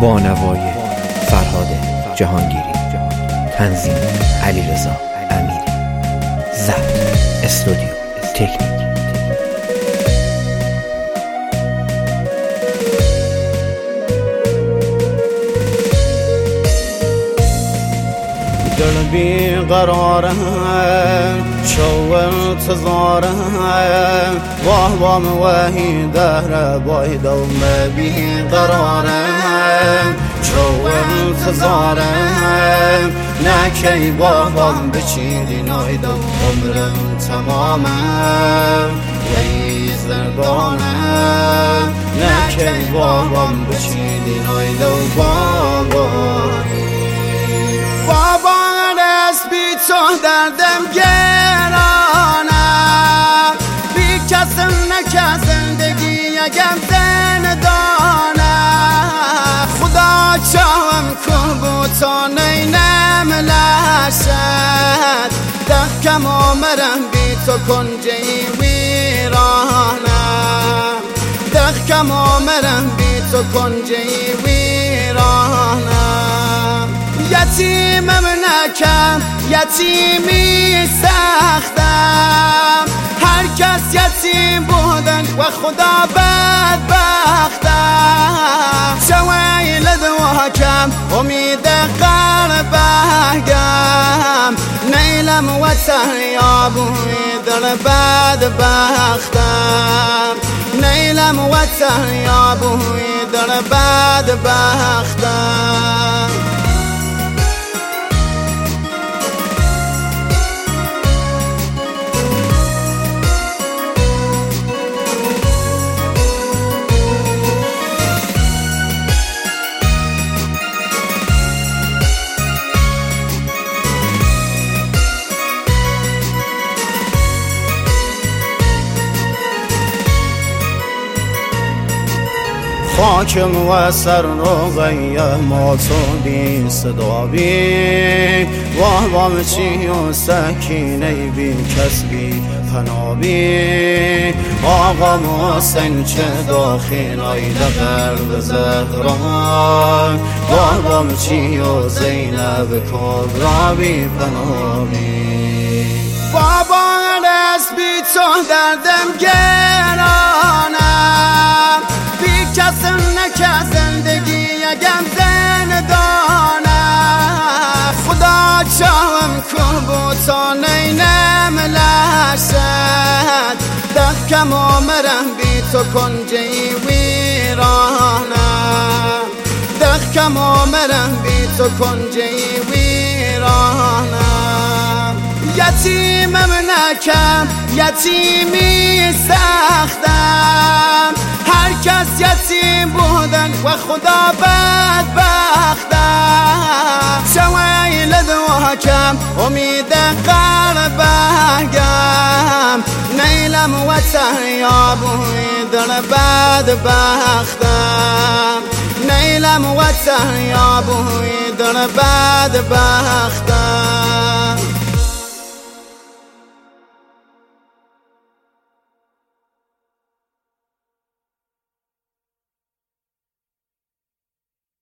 نوای فرهاد جهانگیری، تنظیم علیرضا امیری، ضبط استودیو تکنیک. دل بی قراره شو انتظاره واه وام وهی دهره بای دوم بی قراره شو انتظاره نکی وام بچیدی نایدو عمرم تمامه یهی زردانه نکی وام بچیدی نایدو بابا بی تو دردم گرانه بی کسم نکه زندگی یکم زندانه خدا چاهم کبوتا نینم لشد دکم آمرم بی تو کنجی ویرانه دکم آمرم بی تو کنجی ویرانه یتیمم نکم یتیمی سختم هر کس یتیم بودن و خدا بدبختم شویل دواکم امید قربگم نیلم و تریابوی در بدبختم نیلم و تریابوی در بدبختم خاکم و سر روغی ما تو بی صدا بی وام چی و سکینه بی کس بی پنابی آقا محسن چه داخل آیده قلب زهران وام چی و زینب کبرا بی پنابی بابا دست بی تو دردم گرانم کسم نکه زندگی یکم زندانه خدا چاهم کبوتا نینم لشد دکم آمرم بی تو کنجی ویرانه دکم آمرم بی تو کنجی ویرانه یتیمم نکم یتیمی سختم هر کس یتیم بودن و خدا بدبختم شویل دواکم امید قربگم نیلم و تریابوی در بدبختم نیلم و تریابوی در بدبختم